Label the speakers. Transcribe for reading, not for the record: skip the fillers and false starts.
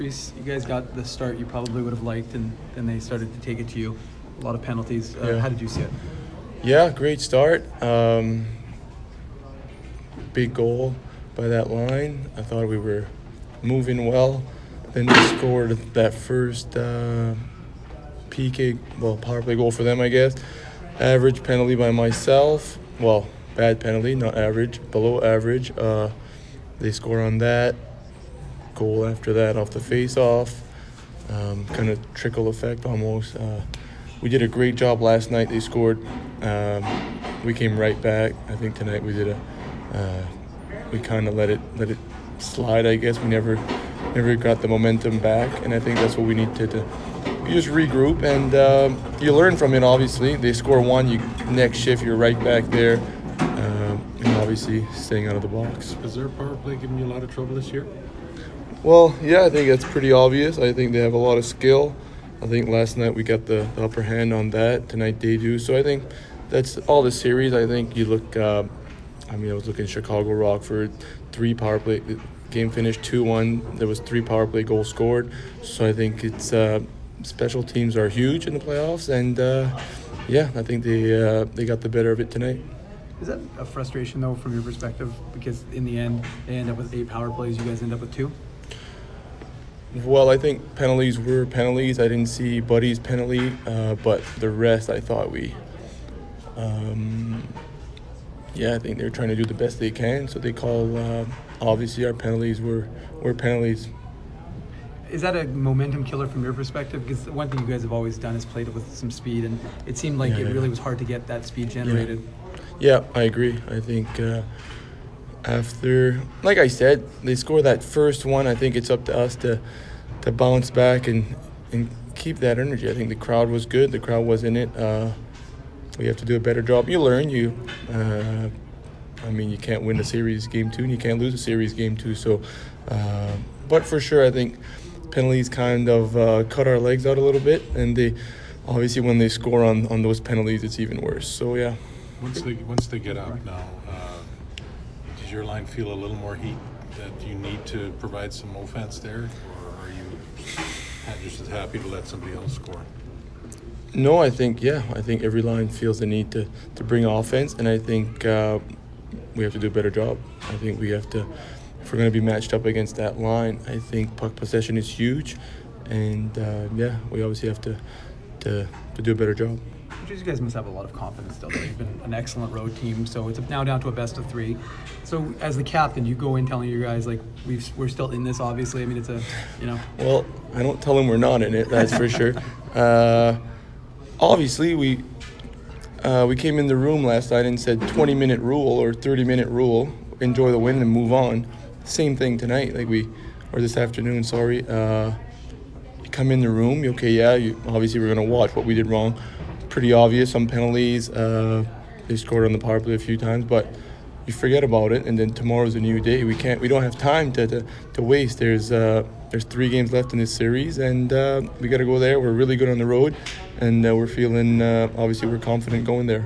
Speaker 1: You guys got the start you probably would have liked, and then they started to take it to you. A lot of penalties.
Speaker 2: Yeah.
Speaker 1: How did you see it?
Speaker 2: Yeah, great start. Big goal by that line. I thought we were moving well. Then they scored that first PK, power play goal for them, I guess. Average penalty by myself. Well, bad penalty, not average, below average. They score on that. Goal after that off the face-off. Kind of trickle effect almost. We did a great job last night. They scored. We came right back. I think tonight we did we kind of let it slide. I guess we never got the momentum back, and I think that's what we need to you just regroup and you learn from it. Obviously, they score one. Next shift you're right back there, and obviously staying out of the box.
Speaker 3: Is their power play giving you a lot of trouble this year?
Speaker 2: Well, yeah, I think that's pretty obvious. I think they have a lot of skill. I think last night we got the upper hand on that. Tonight they do. So I think that's all the series. I think you look, I was looking at Chicago Rockford, 3 power play. The game finished 2-1. There was 3 power play goals scored. So I think it's special teams are huge in the playoffs. And, I think they got the better of it tonight.
Speaker 1: Is that a frustration, though, from your perspective? Because in the end, they end up with 8 power plays. You guys end up with 2?
Speaker 2: Well, I think penalties were penalties. I didn't see Buddy's penalty, but the rest I thought I think they're trying to do the best they can. So they call, obviously our penalties were penalties.
Speaker 1: Is that a momentum killer from your perspective? Because one thing you guys have always done is played it with some speed, and it seemed like it really was hard to get that speed generated.
Speaker 2: Yeah, I agree. I think after, like I said, they score that first one. I think it's up to us to bounce back and keep that energy. I think the crowd was good. The crowd was in it. We have to do a better job. You learn. You can't win a series game 2, and you can't lose a series game 2. So, but for sure, I think penalties kind of cut our legs out a little bit, and they obviously when they score on those penalties, it's even worse. So yeah.
Speaker 3: Once they get up now, does your line feel a little more heat that you need to provide some offense there, or are you just as happy to let somebody else score?
Speaker 2: No, I think every line feels the need to bring offense, and I think we have to do a better job. I think we have to, if we're going to be matched up against that line, I think puck possession is huge, and we obviously have to do a better job.
Speaker 1: You guys must have a lot of confidence still. You've been an excellent road team, so it's now down to a best of 3. So as the captain, you go in telling your guys, like, we're still in this, obviously. I mean, it's
Speaker 2: Well, I don't tell them we're not in it, that's for sure. Obviously, we came in the room last night and said 20-minute rule or 30-minute rule, enjoy the win and move on. Same thing tonight, or this afternoon, sorry. You come in the room, obviously we're going to watch what we did wrong. Pretty obvious, some penalties. They scored on the power play a few times, but you forget about it, and then tomorrow's a new day. We don't have time to waste. There's 3 games left in this series, and we got to go there. We're really good on the road, and we're feeling obviously we're confident going there.